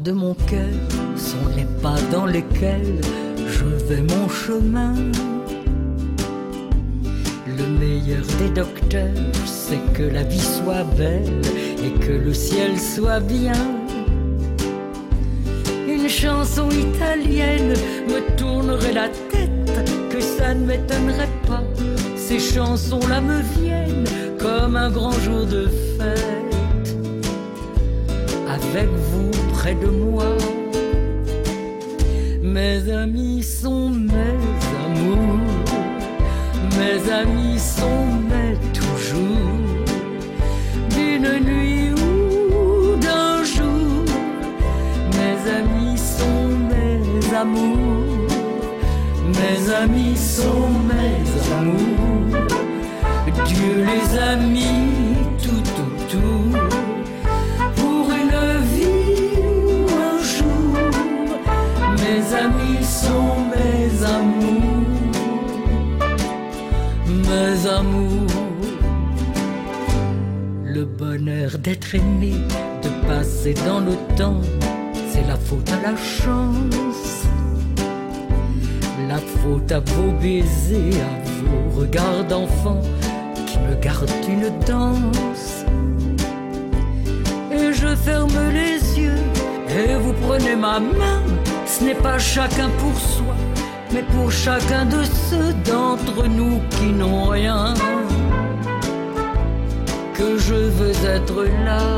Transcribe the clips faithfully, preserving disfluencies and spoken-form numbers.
de mon cœur sont les pas dans lesquels je vais mon chemin. Le meilleur des docteurs, c'est que la vie soit belle et que le ciel soit bien. Une chanson italienne me tournerait la tête, que ça ne m'étonnerait pas. Ces chansons-là me viennent comme un grand jour de fête. Avec vous près de moi, mes amis sont mes amours. Mes amis sont mes toujours, d'une nuit ou d'un jour. Mes amis sont mes amours. Mes amis sont mes amours. Dieu les a mis tout autour pour une vie ou un jour. Mes amis sont mes amours. Mes amours, le bonheur d'être aimé, de passer dans le temps, c'est la faute à la chance. La faute à vos baisers, à vos regards d'enfant qui me gardent une danse. Et je ferme les yeux et vous prenez ma main. Ce n'est pas chacun pour soi, mais pour chacun de ceux d'entre nous qui n'ont rien, que je veux être là.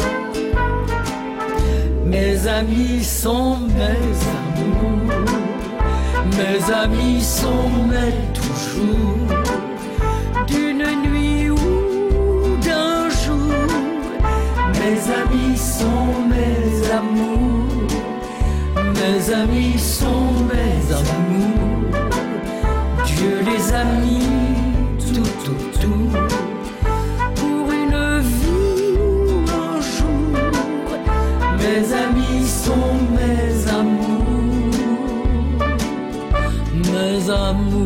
Mes amis sont mes amours. Mes amis sont mes toujours, d'une nuit ou d'un jour. Mes amis sont mes amours. Mes amis sont mes amours. Dieu les a mis tout autour pour une vie ou un jour. Mes amis sont mes amours. Mes amours.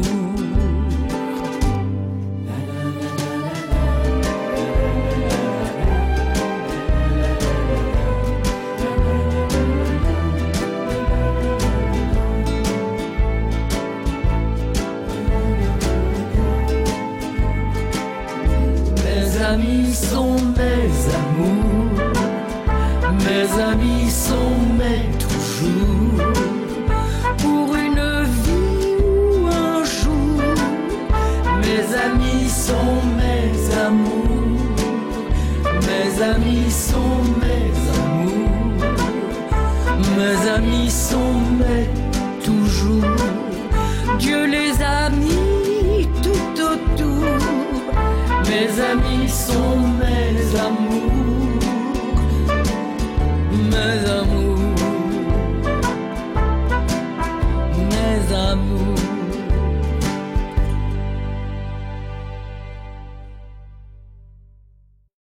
Mes amis sont mes amours. Mes amis sont mes toujours, pour une vie ou un jour. Mes amis sont mes amours. Mes amis sont mes amours. Mes amis sont mes toujours. Dieu les a mis tout autour. Mes amis sont mes amours. Mes amours. Mes amours.